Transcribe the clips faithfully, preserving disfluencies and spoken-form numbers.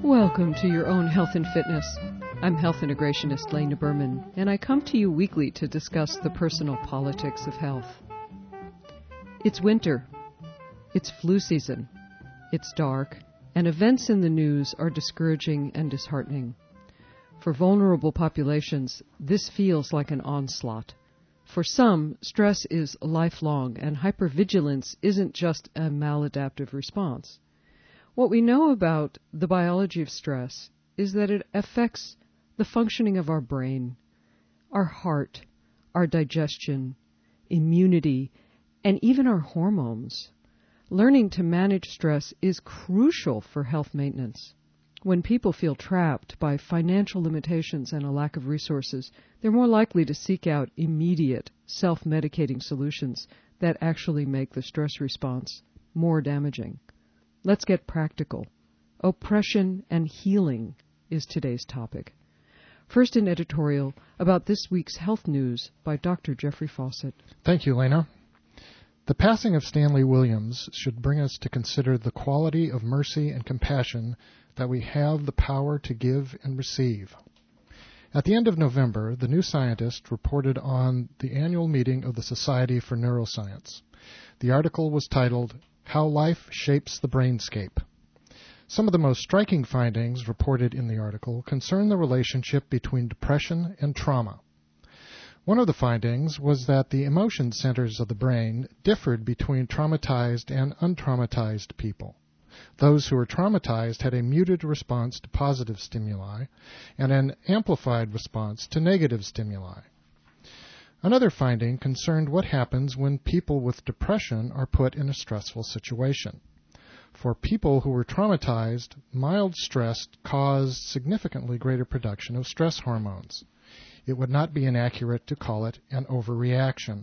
Welcome to Your Own Health and Fitness. I'm health integrationist Lena Berman, and I come to you weekly to discuss the personal politics of health. It's winter. It's flu season. It's dark, and events in the news are discouraging and disheartening. For vulnerable populations, this feels like an onslaught. For some, stress is lifelong, and hypervigilance isn't just a maladaptive response. What we know about the biology of stress is that it affects the functioning of our brain, our heart, our digestion, immunity, and even our hormones. Learning to manage stress is crucial for health maintenance. When people feel trapped by financial limitations and a lack of resources, they're more likely to seek out immediate, self-medicating solutions that actually make the stress response more damaging. Let's get practical. Oppression and healing is today's topic. First, an editorial about this week's health news by Doctor Jeffrey Fawcett. Thank you, Lena. The passing of Stanley Williams should bring us to consider the quality of mercy and compassion that we have the power to give and receive. At the end of November, the New Scientist reported on the annual meeting of the Society for Neuroscience. The article was titled, How Life Shapes the Brainscape. Some of the most striking findings reported in the article concern the relationship between depression and trauma. One of the findings was that the emotion centers of the brain differed between traumatized and untraumatized people. Those who were traumatized had a muted response to positive stimuli and an amplified response to negative stimuli. Another finding concerned what happens when people with depression are put in a stressful situation. For people who were traumatized, mild stress caused significantly greater production of stress hormones. It would not be inaccurate to call it an overreaction.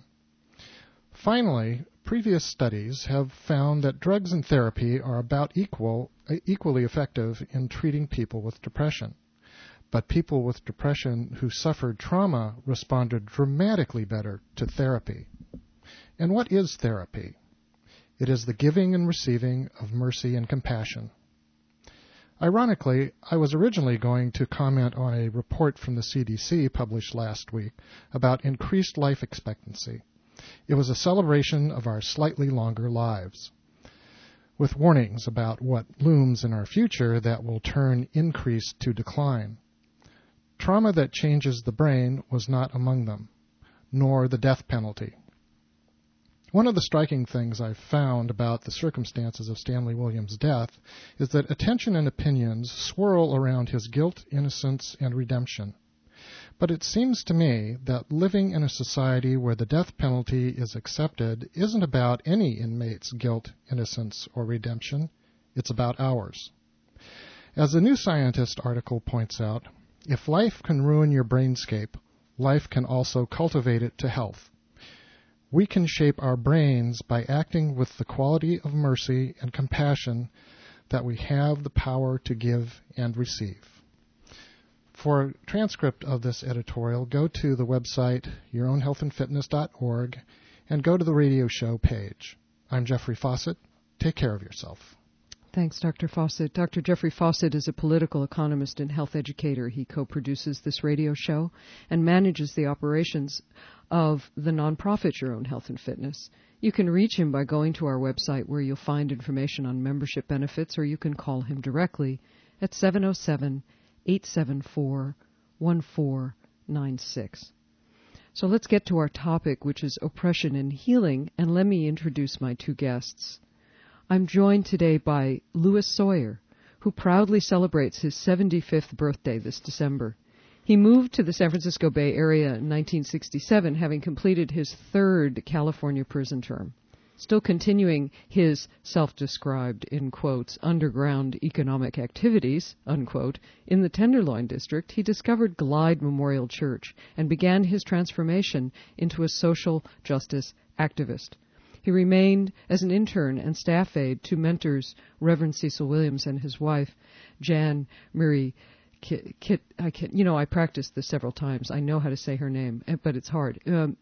Finally, previous studies have found that drugs and therapy are about equal, equally effective in treating people with depression. But people with depression who suffered trauma responded dramatically better to therapy. And what is therapy? It is the giving and receiving of mercy and compassion. Ironically, I was originally going to comment on a report from the C D C published last week about increased life expectancy. It was a celebration of our slightly longer lives, with warnings about what looms in our future that will turn increase to decline. Trauma that changes the brain was not among them, nor the death penalty. One of the striking things I've found about the circumstances of Stanley Williams' death is that attention and opinions swirl around his guilt, innocence, and redemption. But it seems to me that living in a society where the death penalty is accepted isn't about any inmate's guilt, innocence, or redemption. It's about ours. As the New Scientist article points out, if life can ruin your brainscape, life can also cultivate it to health. We can shape our brains by acting with the quality of mercy and compassion that we have the power to give and receive. For a transcript of this editorial, go to the website your own health and fitness dot org and go to the radio show page. I'm Jeffrey Fawcett. Take care of yourself. Thanks, Doctor Fawcett. Doctor Jeffrey Fawcett is a political economist and health educator. He co-produces this radio show and manages the operations of the nonprofit Your Own Health and Fitness. You can reach him by going to our website where you'll find information on membership benefits, or you can call him directly at seven oh seven, eight seven four, one four nine six. So let's get to our topic, which is oppression and healing, and let me introduce my two guests. I'm joined today by Louis Sawyer, who proudly celebrates his seventy-fifth birthday this December. He moved to the San Francisco Bay Area in nineteen sixty-seven, having completed his third California prison term. Still continuing his self-described, in quotes, underground economic activities, unquote, in the Tenderloin District, he discovered Glide Memorial Church and began his transformation into a social justice activist. He remained as an intern and staff aide to mentors Reverend Cecil Williams and his wife, Jan Murray Kit, Kit, I can, you know, I practiced this several times. I know how to say her name, but it's hard. Um,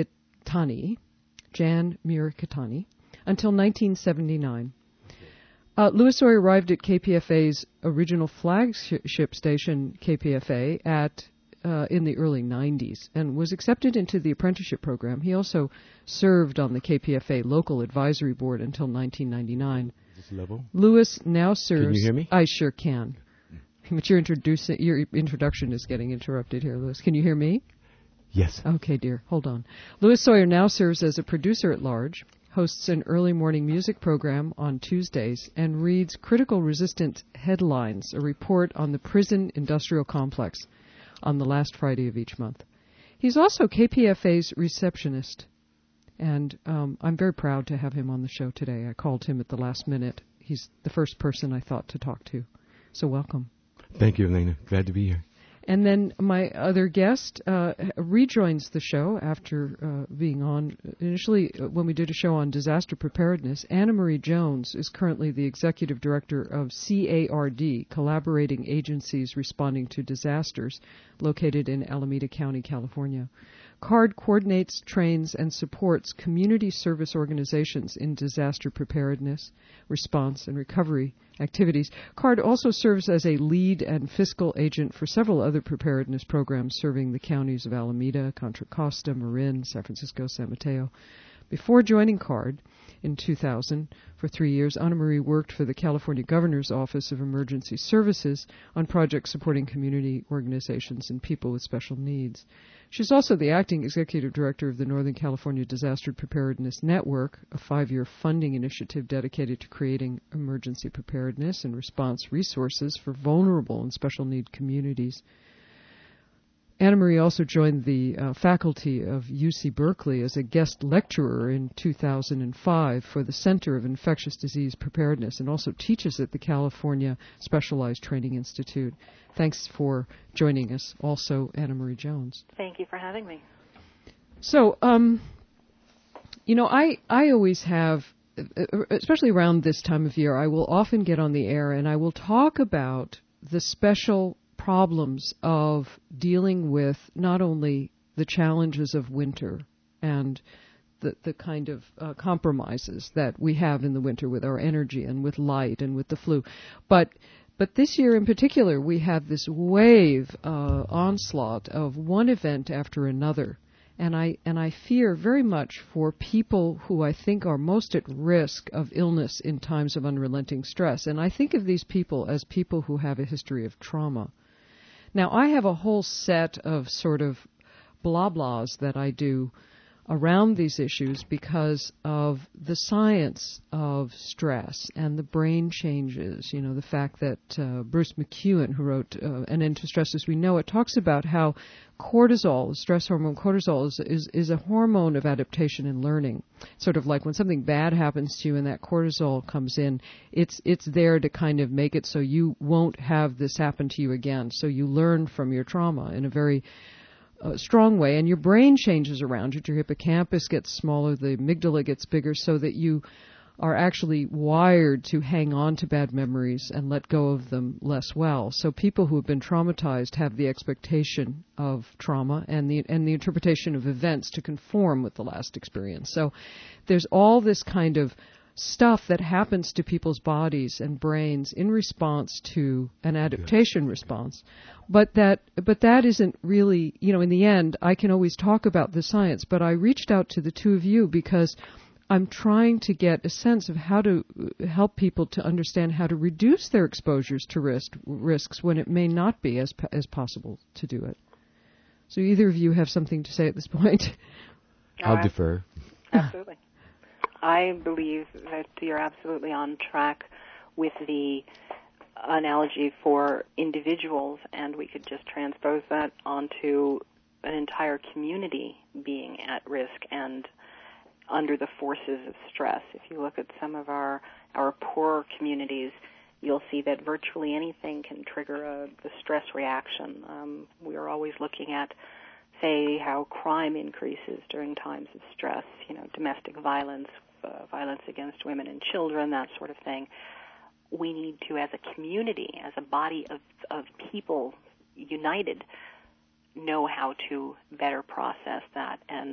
Mirikitani, Jan Mirikitani, until nineteen seventy-nine. Uh, Louis Sawyer arrived at K P F A's original flagship station, K P F A, at uh, in the early nineties and was accepted into the apprenticeship program. He also served on the K P F A local advisory board until nineteen ninety-nine. Is this level? Louis now serves... Can you hear me? I sure can. But your, introduce, your introduction is getting interrupted here, Louis. Can you hear me? Yes. Okay, dear. Hold on. Louis Sawyer now serves as a producer at large, hosts an early morning music program on Tuesdays, and reads Critical Resistant Headlines, a report on the prison industrial complex, on the last Friday of each month. He's also K P F A's receptionist, and um, I'm very proud to have him on the show today. I called him at the last minute. He's the first person I thought to talk to. So welcome. Thank you, Elena. Glad to be here. And then my other guest uh, rejoins the show after uh, being on initially uh, when we did a show on disaster preparedness. Anna Marie Jones is currently the executive director of C A R D, Collaborating Agencies Responding to Disasters, located in Alameda County, California. CARD coordinates, trains, and supports community service organizations in disaster preparedness, response, and recovery activities. CARD also serves as a lead and fiscal agent for several other preparedness programs serving the counties of Alameda, Contra Costa, Marin, San Francisco, San Mateo. Before joining CARD in two thousand, for three years, Anna Marie worked for the California Governor's Office of Emergency Services on projects supporting community organizations and people with special needs. She's also the acting executive director of the Northern California Disaster Preparedness Network, a five-year funding initiative dedicated to creating emergency preparedness and response resources for vulnerable and special need communities. Anna Marie also joined the uh, faculty of U C Berkeley as a guest lecturer in two thousand five for the Center of Infectious Disease Preparedness and also teaches at the California Specialized Training Institute. Thanks for joining us, also Anna Marie Jones. Thank you for having me. So, um, you know, I, I always have, especially around this time of year, I will often get on the air and I will talk about the special problems of dealing with not only the challenges of winter and the, the kind of uh, compromises that we have in the winter with our energy and with light and with the flu, but but this year in particular we have this wave uh, onslaught of one event after another, and I and I fear very much for people who I think are most at risk of illness in times of unrelenting stress, and I think of these people as people who have a history of trauma. Now, I have a whole set of sort of blah blahs that I do around these issues because of the science of stress and the brain changes. You know, the fact that uh, Bruce McEwen, who wrote uh, An End to Stress as We Know It, talks about how cortisol, the stress hormone cortisol, is, is, is a hormone of adaptation and learning. Sort of like when something bad happens to you and that cortisol comes in, it's it's there to kind of make it so you won't have this happen to you again. So you learn from your trauma in a very uh, strong way, and your brain changes around it. Your hippocampus gets smaller, the amygdala gets bigger, so that you are actually wired to hang on to bad memories and let go of them less well. So people who have been traumatized have the expectation of trauma and the and the interpretation of events to conform with the last experience. So there's all this kind of stuff that happens to people's bodies and brains in response to an adaptation response. But that but that isn't really, you know, in the end, I can always talk about the science, but I reached out to the two of you because I'm trying to get a sense of how to help people to understand how to reduce their exposures to risk, risks when it may not be as as possible to do it. So either of you have something to say at this point? I'll Uh, defer. Absolutely. I believe that you're absolutely on track with the analogy for individuals, and we could just transpose that onto an entire community being at risk and under the forces of stress. If you look at some of our, our poorer communities, you'll see that virtually anything can trigger a, the stress reaction. Um, we are always looking at, say, how crime increases during times of stress, you know, domestic violence, uh, violence against women and children, that sort of thing. We need to, as a community, as a body of, of people united, know how to better process that and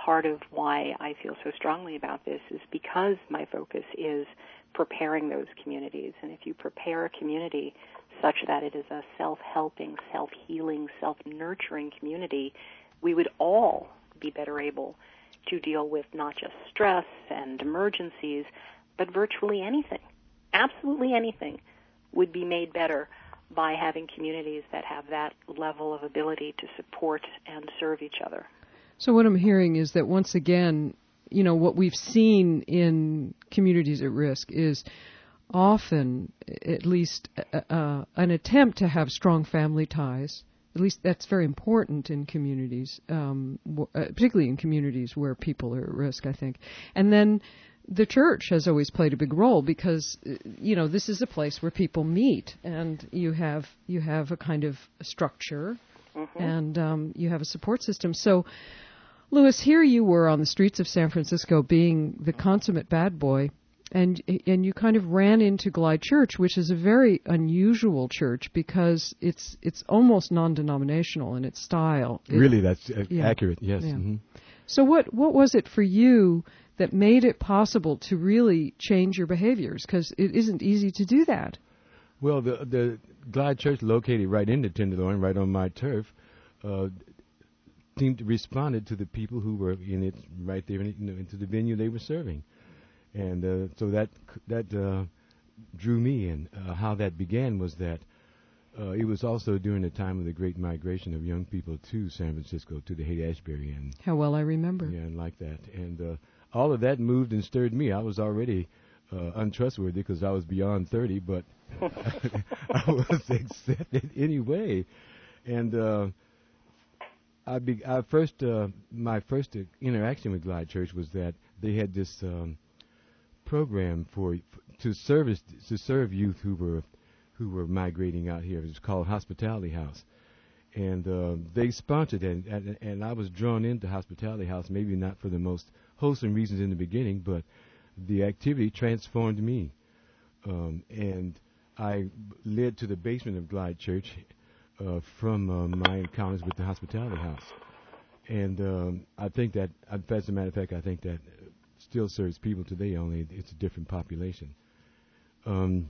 part of why I feel so strongly about this is because my focus is preparing those communities. And if you prepare a community such that it is a self-helping, self-healing, self-nurturing community, we would all be better able to deal with not just stress and emergencies, but virtually anything. Absolutely anything would be made better by having communities that have that level of ability to support and serve each other. So what I'm hearing is that once again, you know, what we've seen in communities at risk is often, at least, uh, an attempt to have strong family ties. At least that's very important in communities, um, w- uh, particularly in communities where people are at risk, I think. And then the church has always played a big role because, you know, this is a place where people meet, and you have you have a kind of structure, mm-hmm. and um, you have a support system. So, Louis, here you were on the streets of San Francisco being the consummate bad boy, and and you kind of ran into Glide Church, which is a very unusual church because it's it's almost non-denominational in its style. It, really, that's uh, yeah. accurate, yes. Yeah. Mm-hmm. So what what was it for you that made it possible to really change your behaviors? Because it isn't easy to do that. Well, the the Glide Church, located right in the Tenderloin, right on my turf, uh, seemed to responded to the people who were in it, right there, in it, you know, into the venue they were serving, and uh, so that that uh, drew me in. Uh, how that began was that uh, it was also during the time of the great migration of young people to San Francisco, to the Haight-Ashbury, and how well I remember. Yeah, and like that, and. Uh, All of that moved and stirred me. I was already uh, untrustworthy because I was beyond thirty, but I was accepted anyway. And uh, I, be, I first, uh, my first uh, interaction with Glide Church was that they had this um, program for to service to serve youth who were who were migrating out here. It was called Hospitality House. And uh, they sponsored it, and, and I was drawn into Hospitality House, maybe not for the most wholesome reasons in the beginning, but the activity transformed me. Um, and I led to the basement of Glide Church uh, from uh, my encounters with the Hospitality House. And um, I think that, as a matter of fact, I think that still serves people today, only it's a different population. Um,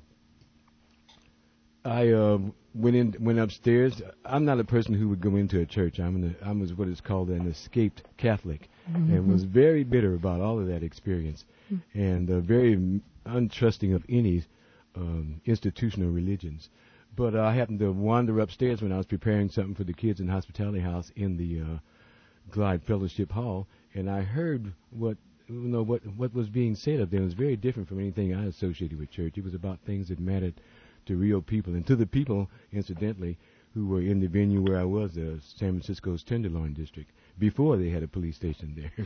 I uh, went in, went upstairs. I'm not a person who would go into a church. I'm an, I'm was what is called an escaped Catholic, mm-hmm. and was very bitter about all of that experience, mm-hmm. and uh, very m- untrusting of any um, institutional religions. But uh, I happened to wander upstairs when I was preparing something for the kids in Hospitality House in the uh, Glide Fellowship Hall, and I heard what you know what what was being said up there. It was very different from anything I associated with church. It was about things that mattered to real people, and to the people, incidentally, who were in the venue where I was, uh, San Francisco's Tenderloin District, before they had a police station there.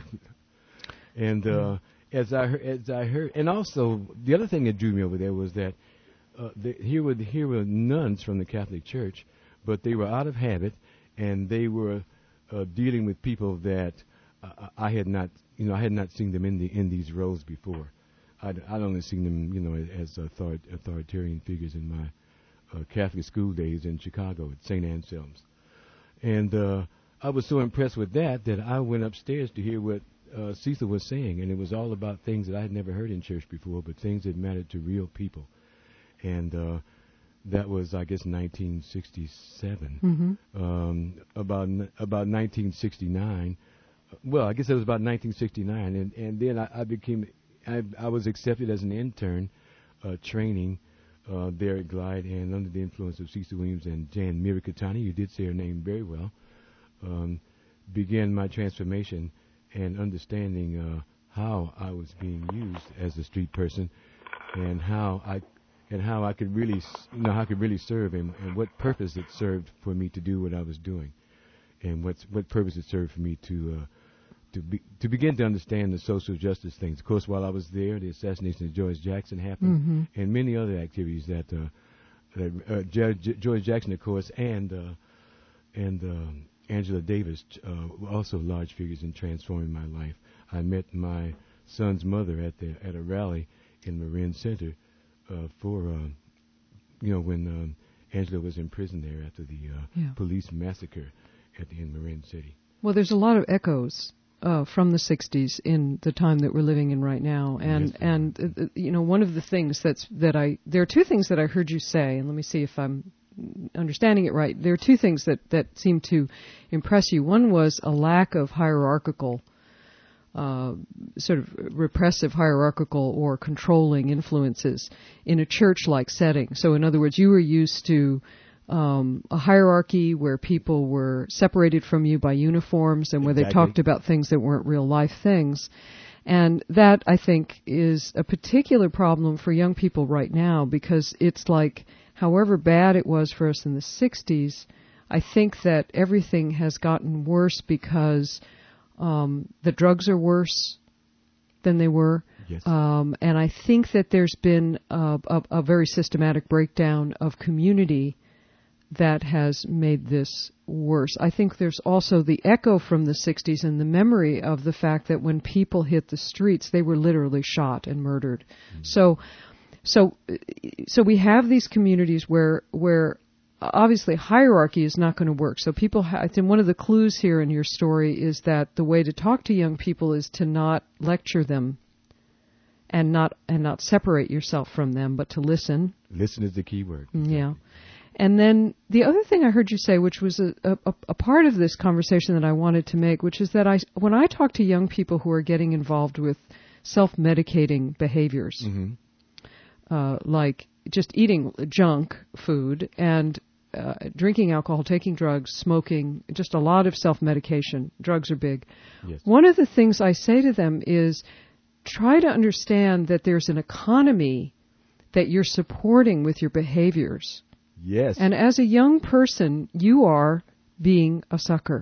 and uh, mm. as I heard, as I heard, and also the other thing that drew me over there was that uh, the, here were here were nuns from the Catholic Church, but they were out of habit, and they were uh, dealing with people that uh, I had not, you know, I had not seen them in the in these roles before. I'd, I'd only seen them, you know, as author- authoritarian figures in my uh, Catholic school days in Chicago at Saint Anselm's. And uh, I was so impressed with that that I went upstairs to hear what uh, Cecil was saying, and it was all about things that I had never heard in church before, but things that mattered to real people. And uh, that was, I guess, nineteen sixty-seven. Mm-hmm. Um, about about nineteen sixty-nine. Well, I guess it was about nineteen sixty-nine, and, and then I, I became... I, I was accepted as an intern uh, training uh, there at Glide, and under the influence of Cecil Williams and Jan Mirikatani, you did say her name very well, um, began my transformation and understanding uh, how I was being used as a street person, and how I and how I could really, you know, how I could really serve, and, and what purpose it served for me to do what I was doing, and what's what purpose it served for me to. Uh, To, be, to begin to understand the social justice things. Of course, while I was there, the assassination of George Jackson happened, mm-hmm. and many other activities that, uh, that uh, George, George Jackson, of course, and uh, and uh, Angela Davis, uh, were also large figures in transforming my life. I met my son's mother at the at a rally in Marin Center uh, for, uh, you know, when um, Angela was in prison there after the uh, yeah. police massacre at the, in Marin City. Well, there's a lot of echoes uh, from the sixties in the time that we're living in right now. And, yes, and uh, you know, one of the things that's, that I, there are two things that I heard you say, and let me see if I'm understanding it right. There are two things that, that seem to impress you. One was a lack of hierarchical, uh, sort of repressive hierarchical or controlling influences in a church-like setting. So in other words, you were used to um, a hierarchy where people were separated from you by uniforms and where exactly. they talked about things that weren't real-life things. And that, I think, is a particular problem for young people right now, because it's like, however bad it was for us in the sixties, I think that everything has gotten worse because um, the drugs are worse than they were. Yes. Um, and I think that there's been a, a, a very systematic breakdown of community that has made this worse. I think there's also the echo from the sixties and the memory of the fact that when people hit the streets, they were literally shot and murdered. Mm-hmm. So, so, so we have these communities where, where obviously hierarchy is not going to work. So people, ha- I think one of the clues here in your story is that the way to talk to young people is to not lecture them and not, and not separate yourself from them, but to listen. Listen is the key word. Exactly. Yeah. And then the other thing I heard you say, which was a, a, a part of this conversation that I wanted to make, which is that I, when I talk to young people who are getting involved with self-medicating behaviors, mm-hmm. uh, like just eating junk food and uh, drinking alcohol, taking drugs, smoking, just a lot of self-medication, drugs are big. Yes. One of the things I say to them is try to understand that there's an economy that you're supporting with your behaviors. Yes. And as a young person, you are being a sucker.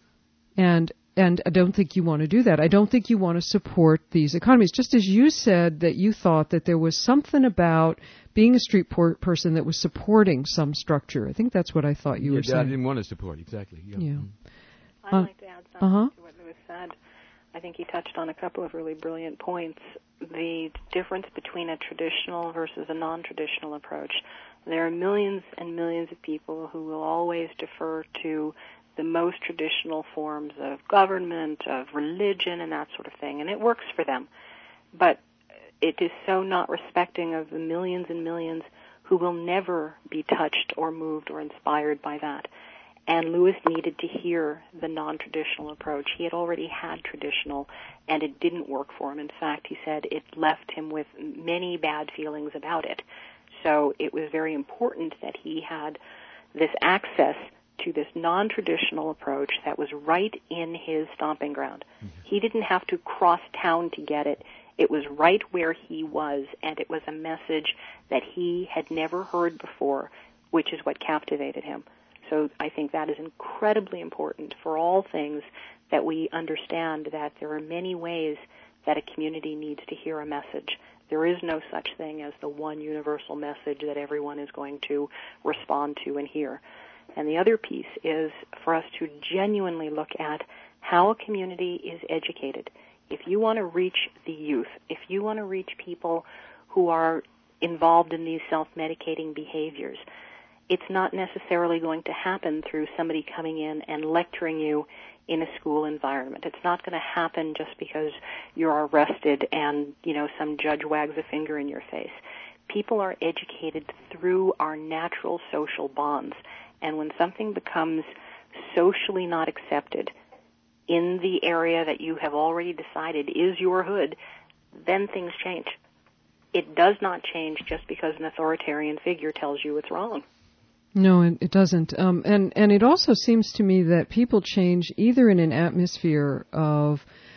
And and I don't think you want to do that. I don't think you want to support these economies. Just as you said that you thought that there was something about being a street por- person that was supporting some structure. I think that's what I thought you yeah, were saying. I didn't want to support, exactly. Yeah. yeah. I'd uh, like to add something uh-huh. to what Louis said. I think he touched on a couple of really brilliant points. The difference between a traditional versus a non-traditional approach. There are millions and millions of people who will always defer to the most traditional forms of government, of religion, and that sort of thing, and it works for them. But it is so not respecting of the millions and millions who will never be touched or moved or inspired by that. And Louis needed to hear the non-traditional approach. He had already had traditional, and it didn't work for him. In fact, he said it left him with many bad feelings about it. So it was very important that he had this access to this non-traditional approach that was right in his stomping ground. Mm-hmm. He didn't have to cross town to get it. It was right where he was, and it was a message that he had never heard before, which is what captivated him. So I think that is incredibly important for all things, that we understand that there are many ways that a community needs to hear a message. There is no such thing as the one universal message that everyone is going to respond to and hear. And the other piece is for us to genuinely look at how a community is educated. If you want to reach the youth, if you want to reach people who are involved in these self-medicating behaviors, it's not necessarily going to happen through somebody coming in and lecturing you in a school environment. It's not going to happen just because you're arrested and, you know, some judge wags a finger in your face. People are educated through our natural social bonds. And when something becomes socially not accepted in the area that you have already decided is your hood, then things change. It does not change just because an authoritarian figure tells you it's wrong. No, it, it doesn't. Um, and, and it also seems to me that people change either in an atmosphere of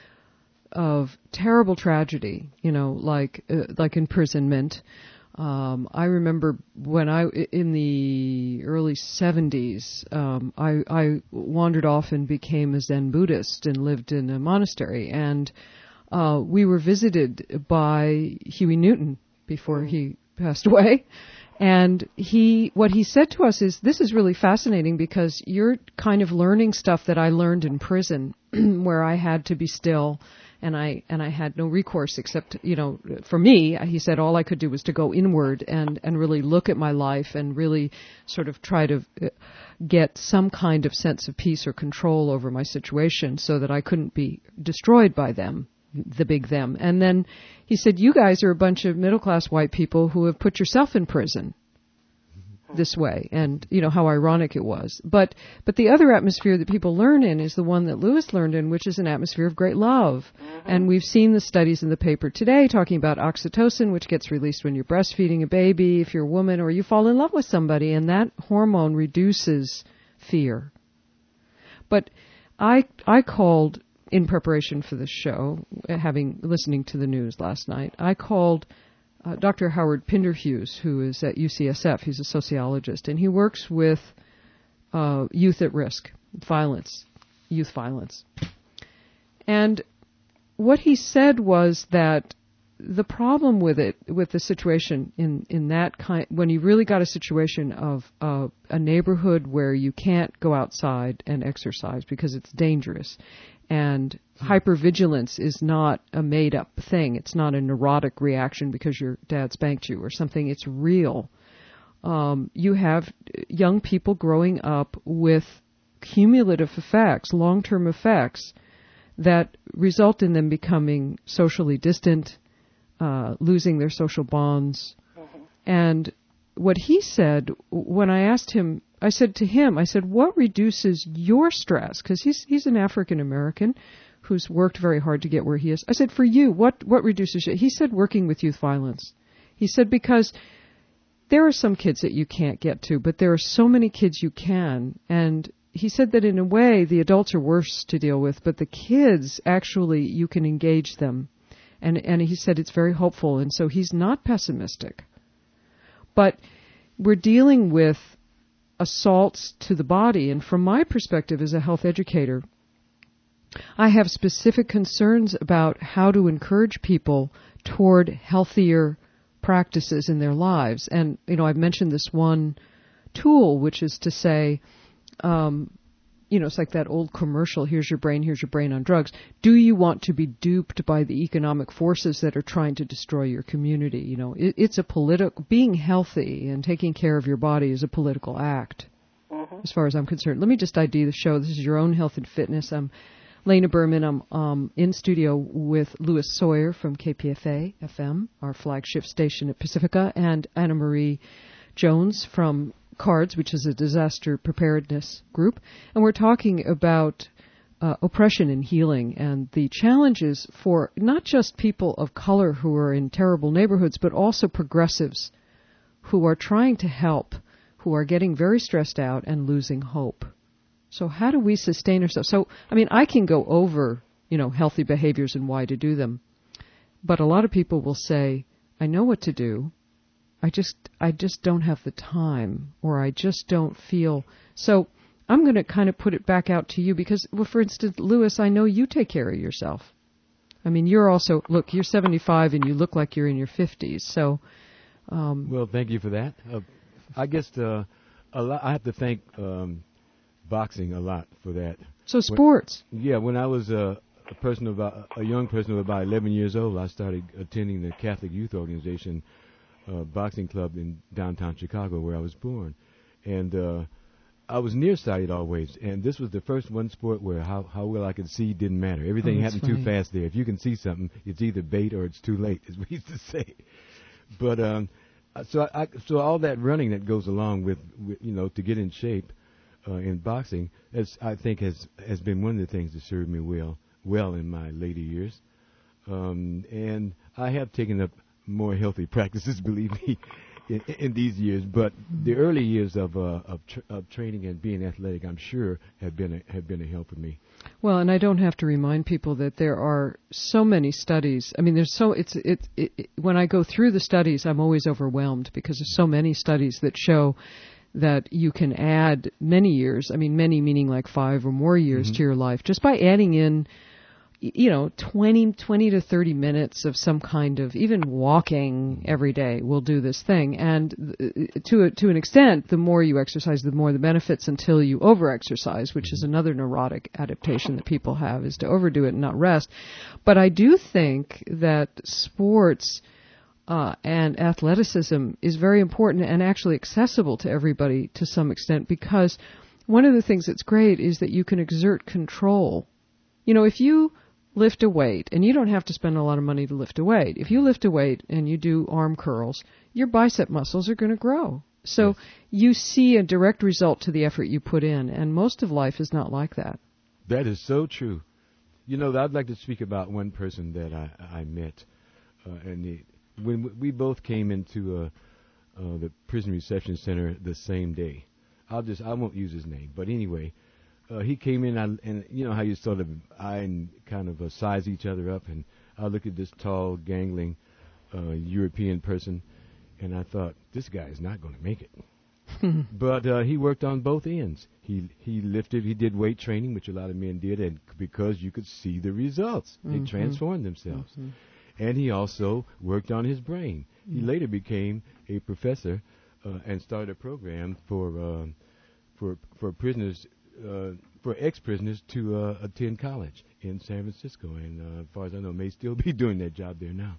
of terrible tragedy, you know, like uh, like imprisonment. Um, I remember when I, in the early seventies, um, I, I wandered off and became a Zen Buddhist and lived in a monastery. And uh, we were visited by Huey Newton before he passed away. And he, what he said to us is, this is really fascinating because you're kind of learning stuff that I learned in prison where I had to be still and I and I had no recourse except, you know, for me, he said all I could do was to go inward and and really look at my life and really sort of try to get some kind of sense of peace or control over my situation so that I couldn't be destroyed by them, the big them. And then he said, you guys are a bunch of middle-class white people who have put yourself in prison this way. And, you know, how ironic it was. But but the other atmosphere that people learn in is the one that Lewis learned in, which is an atmosphere of great love. Mm-hmm. And we've seen the studies in the paper today talking about oxytocin, which gets released when you're breastfeeding a baby, if you're a woman, or you fall in love with somebody, and that hormone reduces fear. But I I called, in preparation for this show, having listening to the news last night, I called Uh, Doctor Howard Pinderhughes, who is at U C S F. He's a sociologist, and he works with uh, youth at risk, violence, youth violence. And what he said was that the problem with it, with the situation in, in that kind, when you really got a situation of uh, a neighborhood where you can't go outside and exercise because it's dangerous, and hypervigilance is not a made-up thing. It's not a neurotic reaction because your dad spanked you or something. It's real. Um, you have young people growing up with cumulative effects, long-term effects, that result in them becoming socially distant, uh, losing their social bonds. Mm-hmm. And what he said, when I asked him, I said to him, I said, what reduces your stress? Because he's he's an African-American who's worked very hard to get where he is. I said, for you, what, what reduces you? He said, working with youth violence. He said, because there are some kids that you can't get to, but there are so many kids you can. And he said that in a way, the adults are worse to deal with, but the kids, actually, you can engage them. And, and he said it's very hopeful. And so he's not pessimistic. But we're dealing with assaults to the body. And from my perspective as a health educator, I have specific concerns about how to encourage people toward healthier practices in their lives. And, you know, I've mentioned this one tool, which is to say, um, you know, it's like that old commercial, here's your brain, here's your brain on drugs. Do you want to be duped by the economic forces that are trying to destroy your community? You know, it, it's a political, being healthy and taking care of your body is a political act, mm-hmm. as far as I'm concerned. Let me just I D the show. This is Your Own Health and Fitness. I'm Lena Berman. I'm um, in studio with Lewis Sawyer from K P F A F M, our flagship station at Pacifica, and Anna Marie Jones from CARDS, which is a disaster preparedness group. And we're talking about uh, oppression and healing and the challenges for not just people of color who are in terrible neighborhoods, but also progressives who are trying to help, who are getting very stressed out and losing hope. So how do we sustain ourselves? So, I mean, I can go over, you know, healthy behaviors and why to do them. But a lot of people will say, I know what to do. I just, I just don't have the time, or I just don't feel. So I'm going to kind of put it back out to you because, well, for instance, Lewis, I know you take care of yourself. I mean, you're also, look, you're seventy-five and you look like you're in your fifties. So, um, well, thank you for that. Uh, I guess uh, a lot, I have to thank um, boxing a lot for that. So sports. When, yeah, when I was uh, a person about a young person of about eleven years old, I started attending the Catholic Youth Organization uh, boxing club in downtown Chicago, where I was born, and uh, I was nearsighted always. And this was the first one sport where how how well I could see didn't matter. Everything oh, happened funny. too fast there. If you can see something, it's either bait or it's too late, as we used to say. But um, so I, so all that running that goes along with, with you know to get in shape. Uh, in boxing, as I think has has been one of the things that served me well well in my later years, um, and I have taken up more healthy practices, believe me, in, in these years. But the early years of uh, of, tr- of training and being athletic, I'm sure, have been a, have been a help for me. Well, and I don't have to remind people that there are so many studies. I mean, there's so it's it, it, it when I go through the studies, I'm always overwhelmed because there's so many studies that show that you can add many years, I mean many meaning like five or more years mm-hmm. to your life, just by adding in you know, twenty, twenty to thirty minutes of some kind of, even walking every day will do this thing. And to a, to an extent, the more you exercise, the more the benefits, until you over-exercise, which is another neurotic adaptation that people have, is to overdo it and not rest. But I do think that sports uh, and athleticism is very important and actually accessible to everybody to some extent, because one of the things that's great is that you can exert control. You know, if you lift a weight, and you don't have to spend a lot of money to lift a weight. If you lift a weight and you do arm curls, your bicep muscles are going to grow. So yes. You see a direct result to the effort you put in, and most of life is not like that. That is so true. You know, I'd like to speak about one person that I, I met, uh, and the, when we both came into uh, uh, the prison reception center the same day. I'll just, I won't use his name, but anyway, Uh, he came in, I, and you know how you sort of eye and kind of uh, size each other up, and I looked at this tall, gangling uh, European person, and I thought, this guy is not going to make it. But uh, he worked on both ends. He he lifted, he did weight training, which a lot of men did, and because you could see the results. Mm-hmm. They transformed themselves. Mm-hmm. And he also worked on his brain. Mm-hmm. He later became a professor uh, and started a program for uh, for for prisoners. Uh, for ex-prisoners to uh, attend college in San Francisco, and uh, as far as I know, may still be doing that job there now.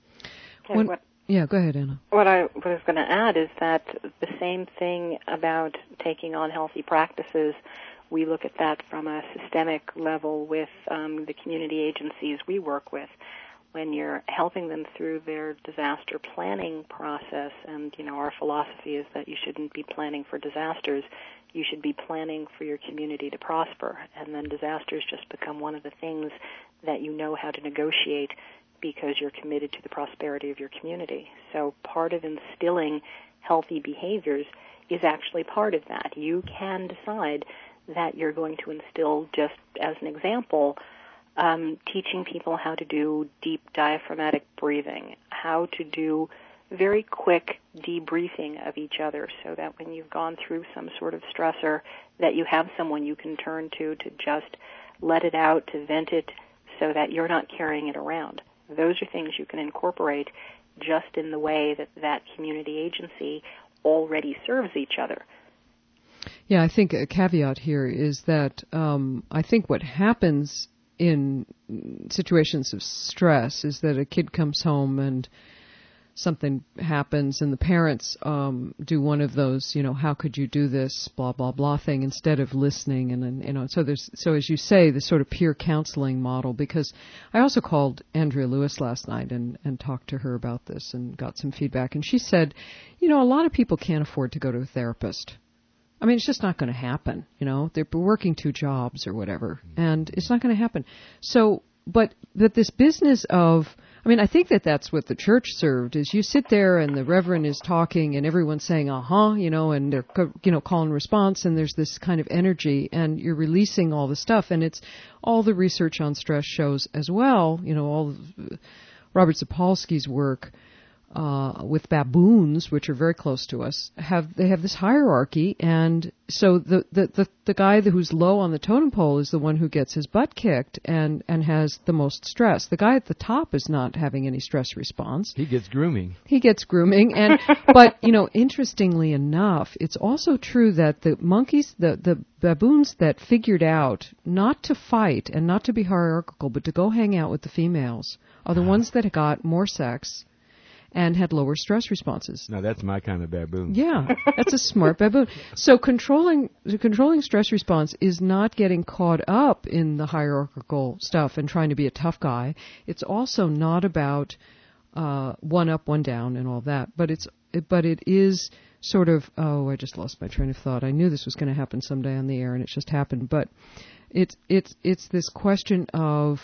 When, what, yeah, go ahead, Anna. What I was going to add is that the same thing about taking on healthy practices, we look at that from a systemic level with um, the community agencies we work with. When you're helping them through their disaster planning process, and, you know, our philosophy is that you shouldn't be planning for disasters, you should be planning for your community to prosper, and then disasters just become one of the things that you know how to negotiate because you're committed to the prosperity of your community. So part of instilling healthy behaviors is actually part of that. You can decide that you're going to instill, just as an example, um, teaching people how to do deep diaphragmatic breathing, how to do very quick debriefing of each other, so that when you've gone through some sort of stressor, that you have someone you can turn to to just let it out, to vent it, so that you're not carrying it around. Those are things you can incorporate just in the way that that community agency already serves each other. Yeah, I think a caveat here is that um, I think what happens in situations of stress is that a kid comes home and something happens, and the parents um, do one of those, you know, how could you do this, blah blah blah thing, instead of listening, and then, you know, so there's so as you say, the sort of peer counseling model. Because I also called Andrea Lewis last night and and talked to her about this and got some feedback, and she said, you know, a lot of people can't afford to go to a therapist. I mean, it's just not going to happen. You know, they're working two jobs or whatever, and it's not going to happen. So, but but this business of I mean, I think that that's what the church served, is you sit there and the reverend is talking and everyone's saying, uh-huh, you know, and they're, you know, call and response, and there's this kind of energy, and you're releasing all the stuff. And it's all the research on stress shows as well, you know, all of Robert Sapolsky's work uh, with baboons, which are very close to us, have they have this hierarchy, and so the, the, the, the guy who's low on the totem pole is the one who gets his butt kicked and, and has the most stress. The guy at the top is not having any stress response. He gets grooming. He gets grooming, and but, you know, interestingly enough, it's also true that the monkeys, the, the baboons that figured out not to fight and not to be hierarchical, but to go hang out with the females, are the ones that got more sex and had lower stress responses. Now that's my kind of baboon. Yeah, that's a smart baboon. So controlling controlling stress response is not getting caught up in the hierarchical stuff and trying to be a tough guy. It's also not about uh, one up, one down, and all that. But it's it, but it is sort of, oh, I just lost my train of thought. I knew this was going to happen someday on the air, and it just happened. But it's it's it's this question of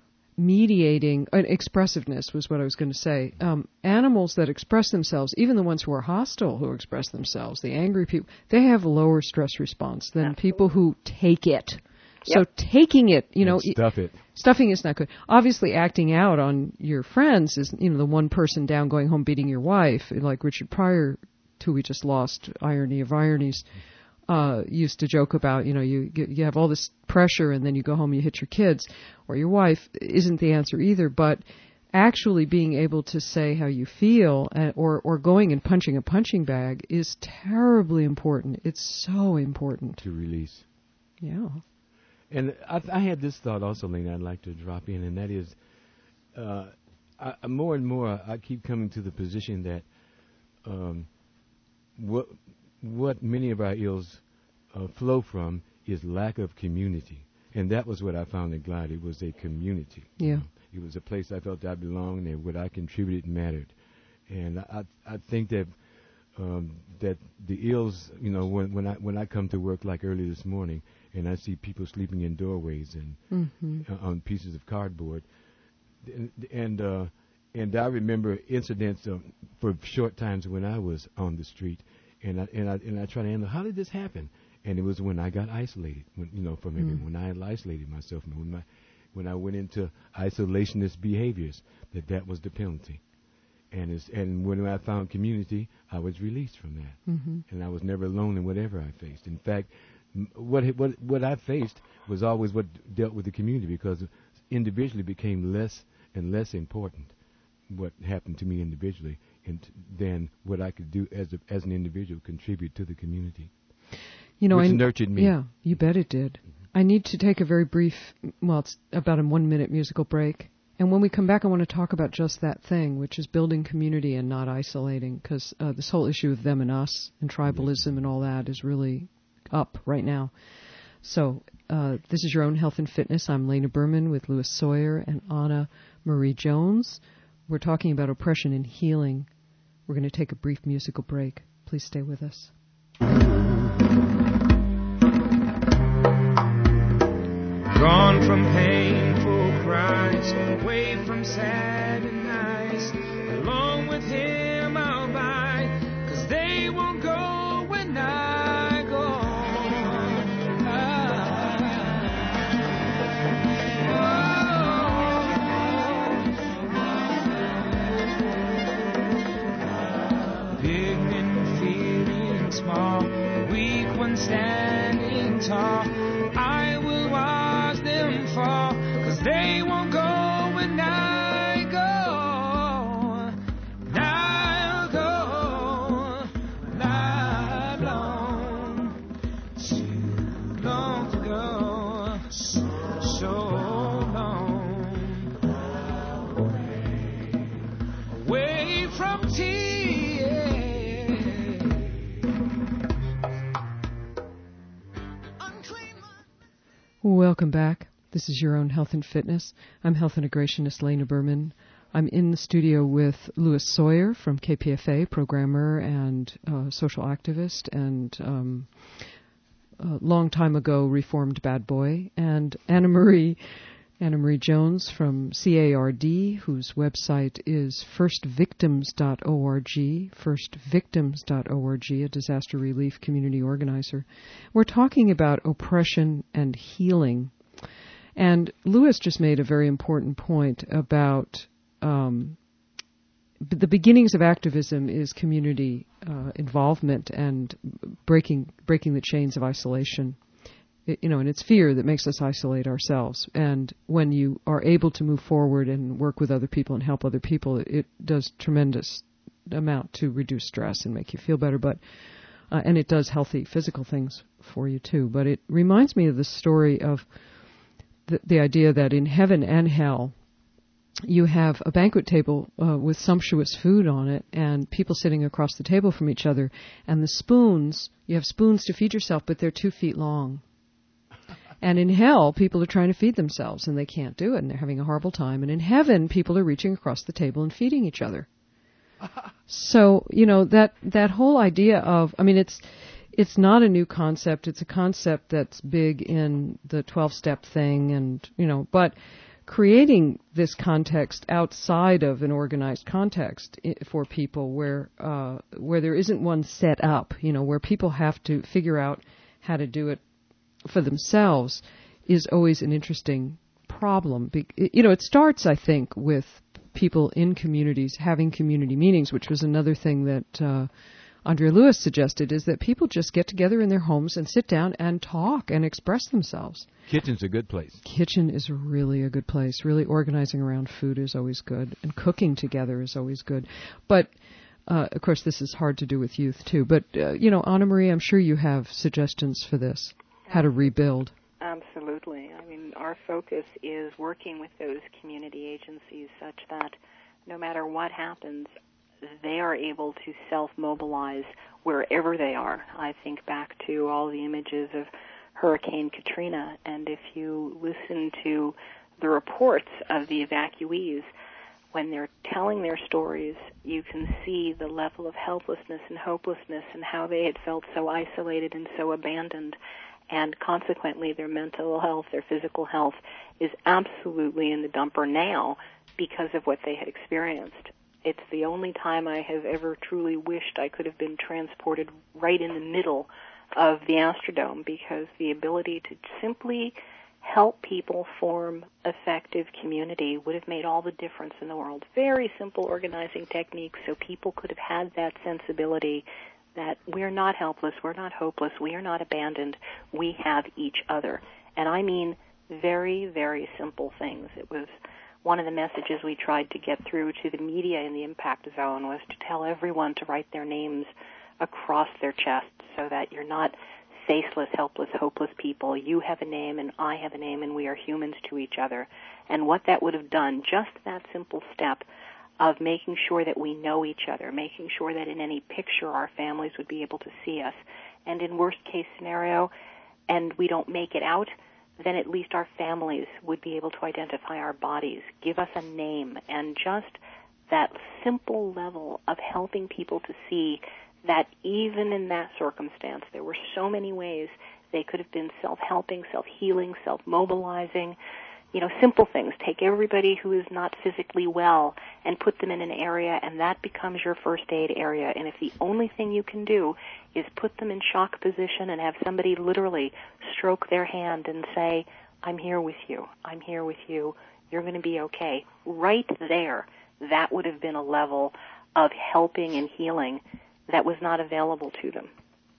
mediating, uh, expressiveness was what I was going to say. Um, animals that express themselves, even the ones who are hostile who express themselves, the angry people, they have a lower stress response than Absolutely. People who take it. Yep. So taking it, you know, and stuff it. Stuffing is not good. Obviously, acting out on your friends is, you know, the one person down going home beating your wife, like Richard Pryor, who we just lost, irony of ironies. uh, used to joke about, you know, you you have all this pressure and then you go home and you hit your kids or your wife isn't the answer either. But actually being able to say how you feel uh, or, or going and punching a punching bag is terribly important. It's so important. To release. Yeah. And I, I had this thought also, Lena, I'd like to drop in, and that is uh, I, more and more I keep coming to the position that um, what, what many of our ills uh, flow from is lack of community. And that was what I found at Glide. It was a community. Yeah. You know? It was a place I felt I belonged, and what I contributed mattered. And I, I think that um, that the ills, you know, when, when I when I come to work like early this morning, and I see people sleeping in doorways and mm-hmm. uh, on pieces of cardboard, and and, uh, and I remember incidents uh, for short times when I was on the street, and I and I and I try to handle how did this happen, and it was when I got isolated, when you know, from everyone, when I had isolated myself, when my when I went into isolationist behaviors, that that was the penalty. And it's, and when I found community, I was released from that. Mm-hmm. And I was never alone in whatever I faced. In fact, m- what what what I faced was always what dealt with the community, because individually became less and less important what happened to me individually and t- than what I could do as a, as an individual, contribute to the community. You know, which I, nurtured me. Yeah, you bet it did. I need to take a very brief, well, it's about a one-minute musical break. And when we come back, I want to talk about just that thing, which is building community and not isolating, because uh, this whole issue of them and us and tribalism and all that is really up right now. So uh, this is Your Own Health and Fitness. I'm Lena Berman with Louis Sawyer and Anna Marie Jones. We're talking about oppression and healing. We're going to take a brief musical break. Please stay with us. Gone from painful cries, away from sad and nice. Along with him I'll ride, 'cause they won't go when I go. Ah. Big men feeling small, weak when standing tall. I will watch them fall, 'cause they won't go when I go. And I'll go, not long, too long to go, so long, away from tears. Welcome back. This is Your Own Health and Fitness. I'm health integrationist Lena Berman. I'm in the studio with Louis Sawyer from K P F A, programmer and uh, social activist, and um, a long time ago reformed bad boy, and Anna Marie Anna Marie Jones from C A R D, whose website is first victims dot org, first victims dot org, a disaster relief community organizer. We're talking about oppression and healing. And Louis just made a very important point about um, b- the beginnings of activism is community uh, involvement and breaking breaking the chains of isolation. It, you know, and it's fear that makes us isolate ourselves. And when you are able to move forward and work with other people and help other people, it, it does tremendous amount to reduce stress and make you feel better. But uh, and it does healthy physical things for you too. But it reminds me of the story of the, the idea that in heaven and hell, you have a banquet table uh, with sumptuous food on it and people sitting across the table from each other. And the spoons, you have spoons to feed yourself, but they're two feet long. And in hell, people are trying to feed themselves, and they can't do it, and they're having a horrible time. And in heaven, people are reaching across the table and feeding each other. So, you know, that that whole idea of, I mean, it's it's not a new concept. It's a concept that's big in the twelve-step thing, and, you know, but creating this context outside of an organized context for people where uh, where there isn't one set up, you know, where people have to figure out how to do it for themselves is always an interesting problem. Be- you know, it starts, I think, with people in communities having community meetings, which was another thing that uh, Andrea Lewis suggested, is that people just get together in their homes and sit down and talk and express themselves. Kitchen's a good place. Kitchen is really a good place. Really organizing around food is always good, and cooking together is always good. But, uh, of course, this is hard to do with youth, too. But, uh, you know, Anna Marie, I'm sure you have suggestions for this, how to rebuild. Absolutely. I mean, our focus is working with those community agencies such that no matter what happens, they are able to self-mobilize wherever they are. I think back to all the images of Hurricane Katrina, and if you listen to the reports of the evacuees, when they're telling their stories, you can see the level of helplessness and hopelessness and how they had felt so isolated and so abandoned. And consequently, their mental health, their physical health is absolutely in the dumper now because of what they had experienced. It's the only time I have ever truly wished I could have been transported right in the middle of the Astrodome, because the ability to simply help people form effective community would have made all the difference in the world. Very simple organizing techniques so people could have had that sensibility that we're not helpless, we're not hopeless, we are not abandoned, we have each other. And I mean very, very simple things. It was one of the messages we tried to get through to the media in the impact zone was to tell everyone to write their names across their chests so that you're not faceless, helpless, hopeless people. You have a name and I have a name and we are humans to each other. And what that would have done, just that simple step of making sure that we know each other, making sure that in any picture our families would be able to see us. And in worst case scenario, and we don't make it out, then at least our families would be able to identify our bodies, give us a name, and just that simple level of helping people to see that even in that circumstance, there were so many ways they could have been self-helping, self-healing, self-mobilizing, you know, simple things. Take everybody who is not physically well and put them in an area, and that becomes your first aid area. And if the only thing you can do is put them in shock position and have somebody literally stroke their hand and say, I'm here with you, I'm here with you, you're going to be okay. Right there, that would have been a level of helping and healing that was not available to them.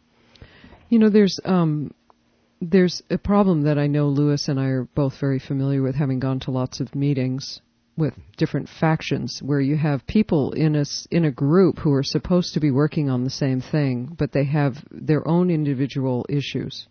You know, there's um, there's a problem that I know Lewis and I are both very familiar with, having gone to lots of meetings with different factions where you have people in a, in a group who are supposed to be working on the same thing, but they have their own individual issues.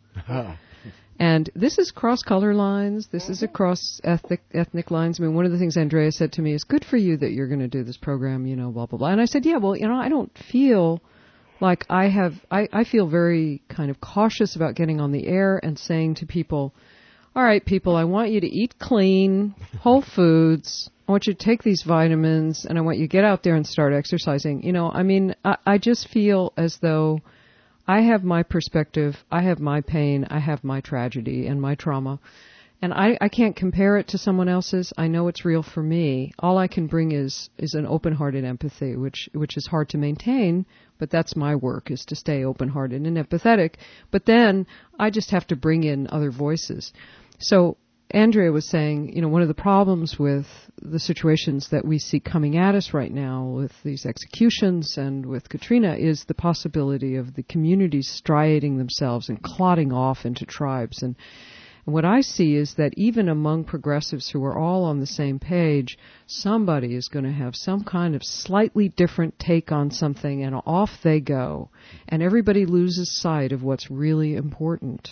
And this is cross color lines. This is across ethnic ethnic lines. I mean, one of the things Andrea said to me is, good for you that you're going to do this program, you know, blah, blah, blah. And I said, yeah, well, you know, I don't feel like I have, I, I feel very kind of cautious about getting on the air and saying to people, all right, people, I want you to eat clean, whole foods. I want you to take these vitamins, and I want you to get out there and start exercising. You know, I mean, I, I just feel as though I have my perspective, I have my pain, I have my tragedy and my trauma, and I, I can't compare it to someone else's. I know it's real for me. All I can bring is, is an open-hearted empathy, which which is hard to maintain, but that's my work, is to stay open-hearted and empathetic. But then I just have to bring in other voices. So Andrea was saying, you know, one of the problems with the situations that we see coming at us right now with these executions and with Katrina is the possibility of the communities striating themselves and clotting off into tribes. And, and what I see is that even among progressives who are all on the same page, somebody is going to have some kind of slightly different take on something, and off they go. And everybody loses sight of what's really important.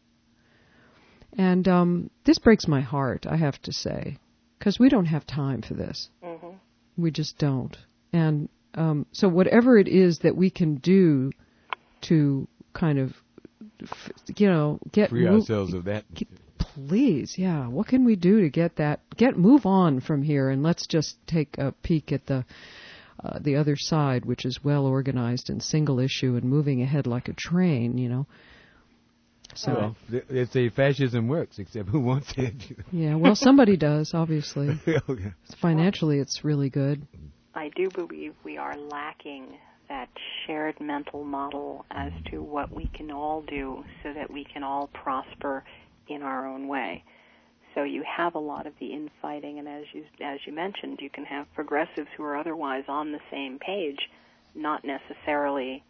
And um, this breaks my heart, I have to say, because we don't have time for this. Mm-hmm. We just don't. And um, so whatever it is that we can do to kind of, you know, get free move, ourselves of that. Get, please, yeah. What can we do to get that, get move on from here, and let's just take a peek at the uh, the other side, which is well organized and single issue and moving ahead like a train, you know. So well, they say fascism works, except who wants it? Yeah, well, somebody does, obviously. Okay. Financially, it's really good. I do believe we are lacking that shared mental model as to what we can all do so that we can all prosper in our own way. So you have a lot of the infighting, and as you, as you mentioned, you can have progressives who are otherwise on the same page, not necessarily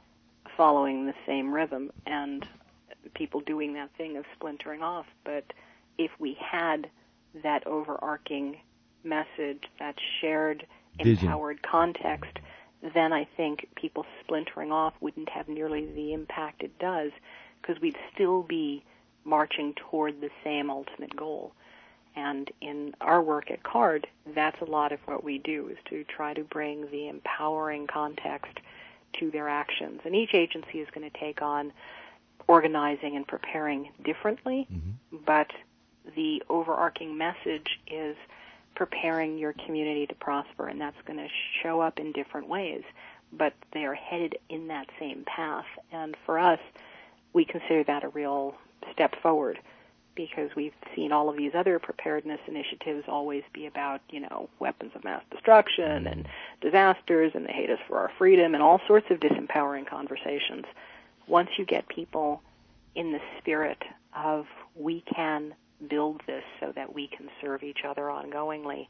following the same rhythm and people doing that thing of splintering off. But if we had that overarching message, that shared, Vision. empowered context, then I think people splintering off wouldn't have nearly the impact it does, because we'd still be marching toward the same ultimate goal. And in our work at CARD, that's a lot of what we do, is to try to bring the empowering context to their actions. And each agency is going to take on organizing and preparing differently, mm-hmm. but the overarching message is preparing your community to prosper, and that's going to show up in different ways, but they are headed in that same path. And for us, we consider that a real step forward, because we've seen all of these other preparedness initiatives always be about, you know, weapons of mass destruction and disasters, and they hate us for our freedom, and all sorts of disempowering conversations. Once you get people in the spirit of, we can build this so that we can serve each other ongoingly,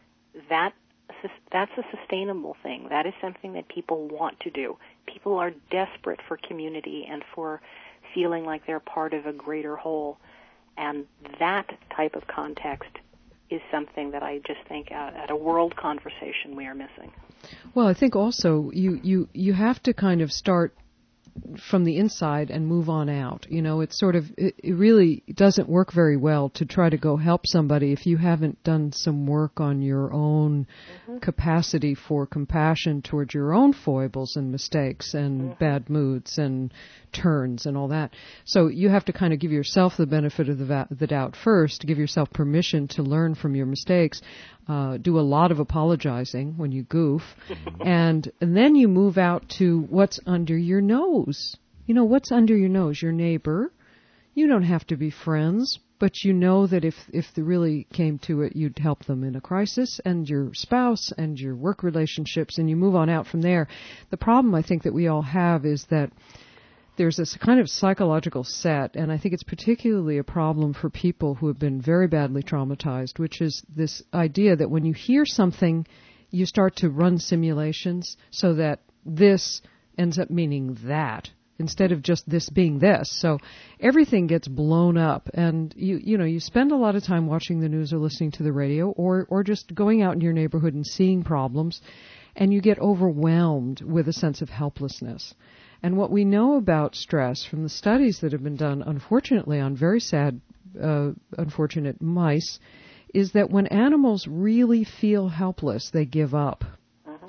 that that's a sustainable thing. That is something that people want to do. People are desperate for community and for feeling like they're part of a greater whole. And that type of context is something that I just think uh, at a world conversation we are missing. Well, I think also you, you, you have to kind of start from the inside and move on out. You know, it's sort of, it, it really doesn't work very well to try to go help somebody if you haven't done some work on your own mm-hmm. capacity for compassion towards your own foibles and mistakes and mm-hmm. bad moods and turns and all that. So you have to kind of give yourself the benefit of the, va- the doubt first, give yourself permission to learn from your mistakes, uh, do a lot of apologizing when you goof, and, and then you move out to what's under your nose. You know, what's under your nose? Your neighbor. You don't have to be friends, but you know that if, if the really came to it, you'd help them in a crisis, and your spouse and your work relationships, and you move on out from there. The problem I think that we all have is that there's this kind of psychological set, and I think it's particularly a problem for people who have been very badly traumatized, which is this idea that when you hear something, you start to run simulations so that this ends up meaning that, instead of just this being this. So everything gets blown up, and you you know, you spend a lot of time watching the news or listening to the radio, or or just going out in your neighborhood and seeing problems, and you get overwhelmed with a sense of helplessness. And what we know about stress from the studies that have been done, unfortunately, on very sad, uh, unfortunate mice, is that when animals really feel helpless, they give up. Uh-huh.